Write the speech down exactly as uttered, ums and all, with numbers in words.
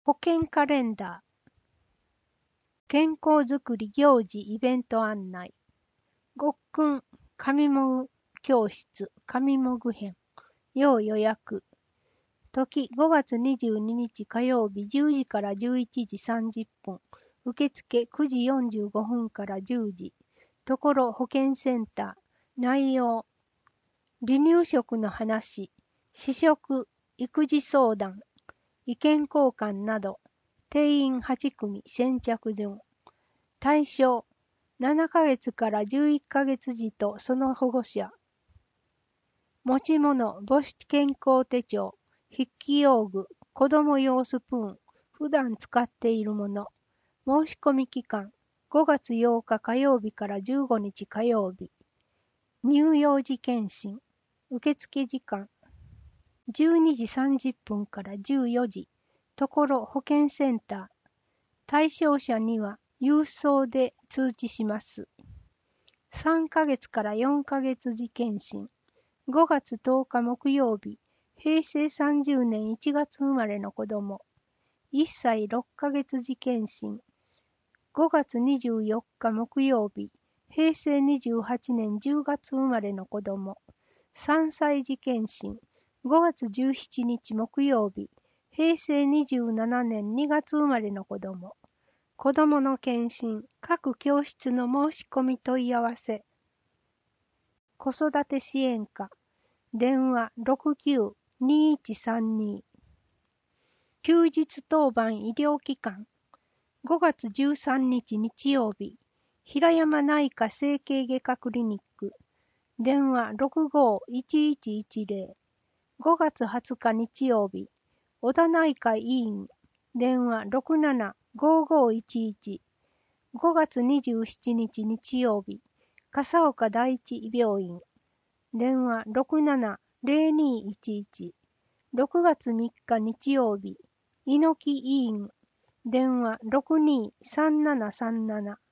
保険カレンダー。健康づくり行事イベント案内。ごっくん上もぐ教室上もぐ編。要予約。時ごがつにじゅうににち火曜日じゅうじからじゅういちじさんじゅっぷん。受付くじよんじゅうごふんからじゅうじ。ところ保健センター。内容。離乳食の話。試食。育児相談。意見交換など。定員はちくみ先着順。対象。ななかげつからじゅういっかげつ児とその保護者。持ち物、母子健康手帳、筆記用具、子供用スプーン、普段使っているもの。申し込み期間、ごがつようか火曜日からじゅうごにち火曜日。乳幼児検診。受付時間、じゅうにじさんじゅっぷんからじゅうよじ。ところ保健センター。対象者には郵送で通知します。さんかげつからよんかげつ児検診。ごがつとおか木曜日、へいせいさんじゅうねんいちがつ生まれの子供。いっさいろっかげつ児検診。ごがつにじゅうよっか木曜日、へいせいにじゅうはちねんじゅうがつ生まれの子供。さんさい児検診。ごがつじゅうしちにち木曜日、へいせいにじゅうななねんにがつ生まれの子供。子供の検診、各教室の申し込み問い合わせ。子育て支援課、電話 ろくきゅうにいちさんに。休日当番医療機関、ごがつじゅうさんにち日曜日、平山内科整形外科クリニック、電話 ろくごーいちいちいちぜろ。ごがつはつか日曜日、小田内科医院、電話 ろくななごーごーいちいち。ごがつにじゅうしちにち日曜日、笠岡第一病院、電話 ろくななぜろにいちいち。ろくがつみっか日曜日、猪木医院、電話 ろくにーさんななさんなな。